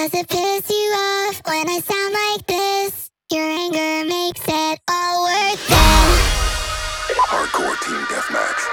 Does it piss you off when I sound like this? Your anger makes it all worth it. Hardcore team deathmatch.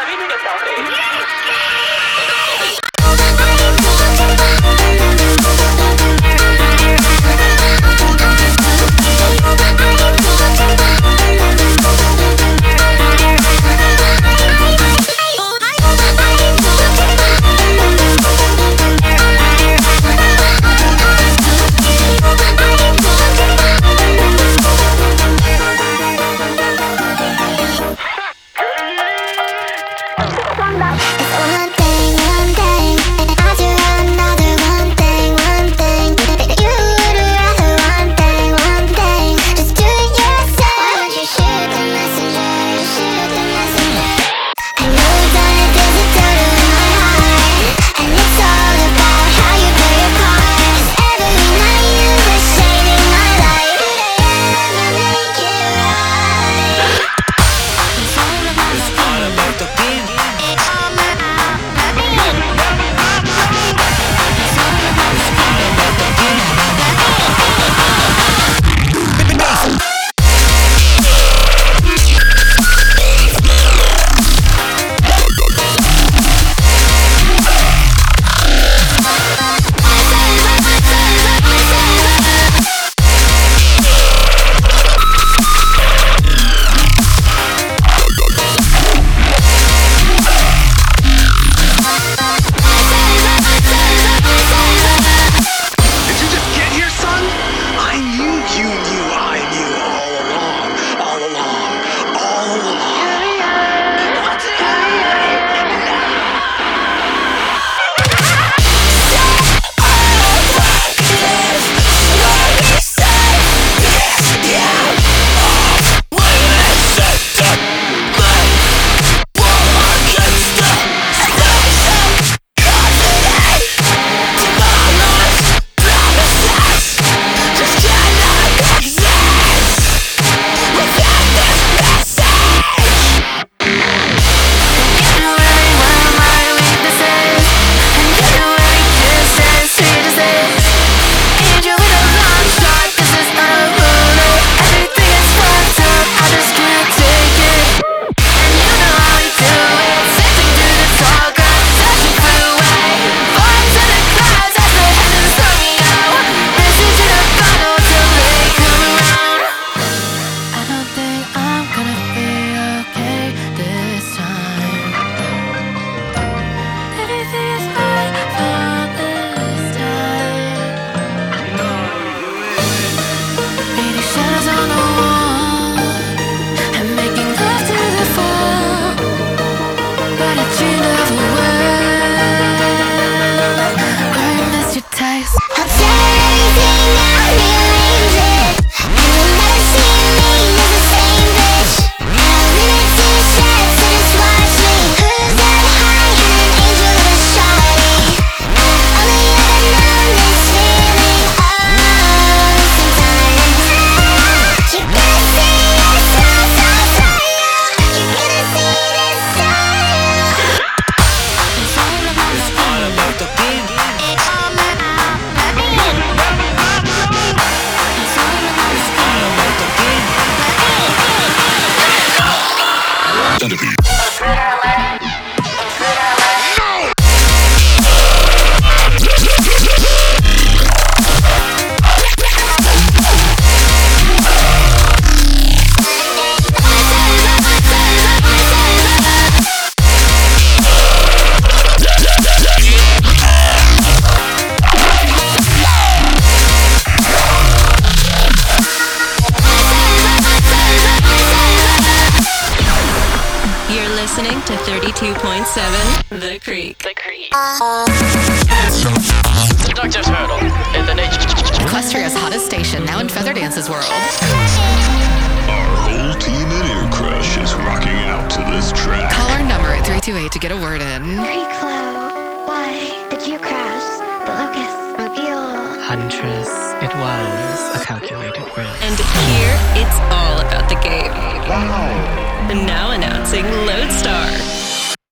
Listening to 32.7 The Creek. Dr. Turtle in the nature. Equestria's hottest station, now in Feather Dance's world. Our whole team at Ear Crush is rocking out to this track. Call our number at 328 to get a word in. Pre-Clo, why did you crash the Locust Mobile? Huntress, it was a calculated risk. And here, it's all about the game. Wow. And now announcing Lodestar.